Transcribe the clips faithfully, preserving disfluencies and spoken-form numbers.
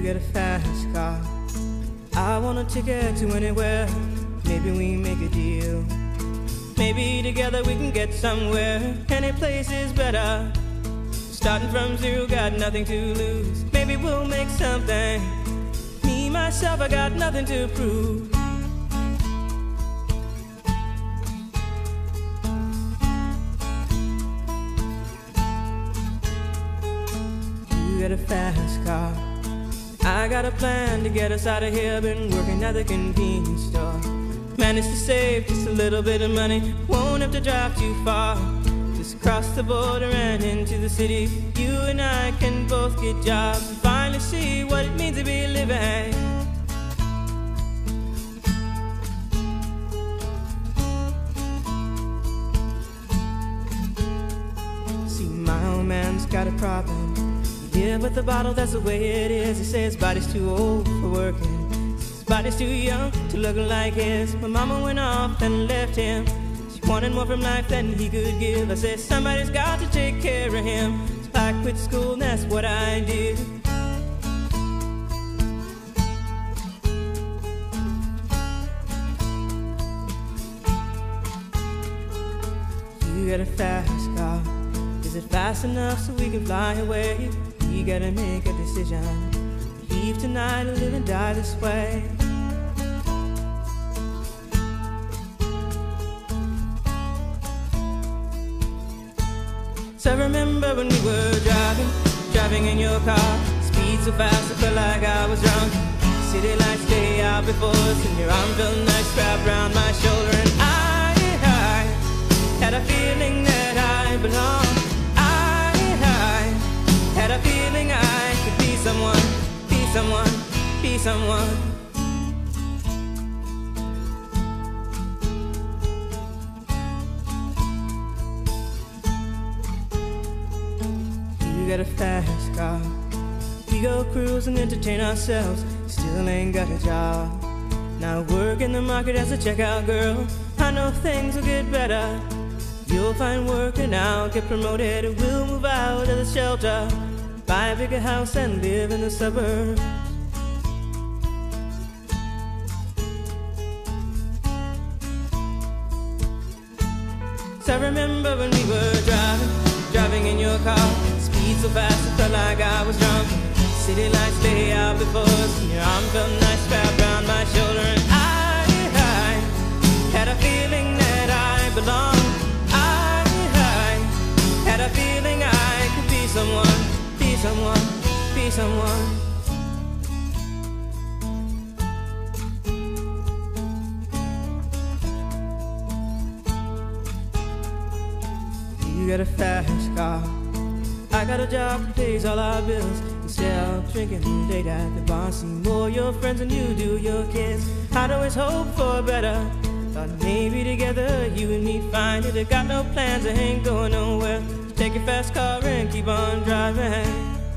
get a fast car. I want a ticket to anywhere. Maybe we make a deal. Maybe together we can get somewhere. Any place is better. Starting from zero, got nothing to lose. Maybe we'll make something. Me, myself, I got nothing to prove. You got a fast car. I got a plan to get us out of here. Been working at the convenience store. Managed to save just a little bit of money. Won't have to drive too far. Just cross the border and into the city. You and I can both get jobs and finally see what it means to be living. See, my old man's got a problem. He live with the bottle, that's the way it is. He says his body's too old for working. His body's too young to look like his. My mama went off and left him. She wanted more from life than he could give. I said somebody's got to take care of him. So I quit school and that's what I did. You got a fast car. Is it fast enough so we can fly away? We gotta make a decision. Leave tonight or live and die this way. So I remember when we were driving, driving in your car. Speed so fast I felt like I was drunk. City lights lay out before us, and your arm felt nice wrapped around my shoulder. And I, I had a feeling that I belonged. I, I had a feeling I could be someone, be someone, be someone. You got a fast car. We go cruise and entertain ourselves. Still ain't got a job. Now work in the market as a checkout girl. I know things will get better. You'll find work and I'll get promoted. We'll move out of the shelter, buy a bigger house and live in the suburbs. So I remember when we were driving, driving in your car. Speed so fast I felt like I was drunk. City lights lay out before us, and your arm felt nice wrapped around my shoulder. And I, I had a feeling that I belonged. I, I had a feeling I could be someone, be someone, be someone. You got a fast car. I got a job that pays all our bills. Instead of drinking late at the bar, see more your friends than you do your kids. I'd always hope for better. Thought maybe together you and me find it. I got no plans, I ain't going nowhere. So take your fast car and keep on driving.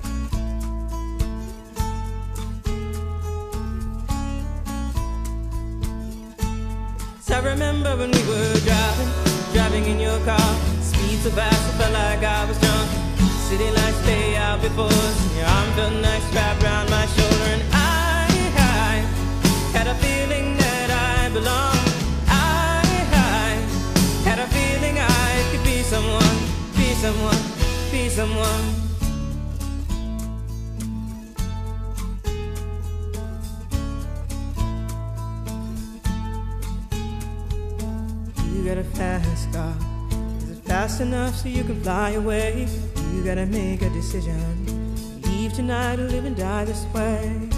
So I remember when we were driving, driving in your car. Speed so fast I felt like I was drunk. City lights lay out before us, and your arm felt nice wrapped around my shoulder. And I, I had a feeling that I belonged. I, I had a feeling I could be someone, be someone, be someone. You got a fast car. Is it fast enough so you can fly away? You gotta make a decision. Leave tonight or live and die this way.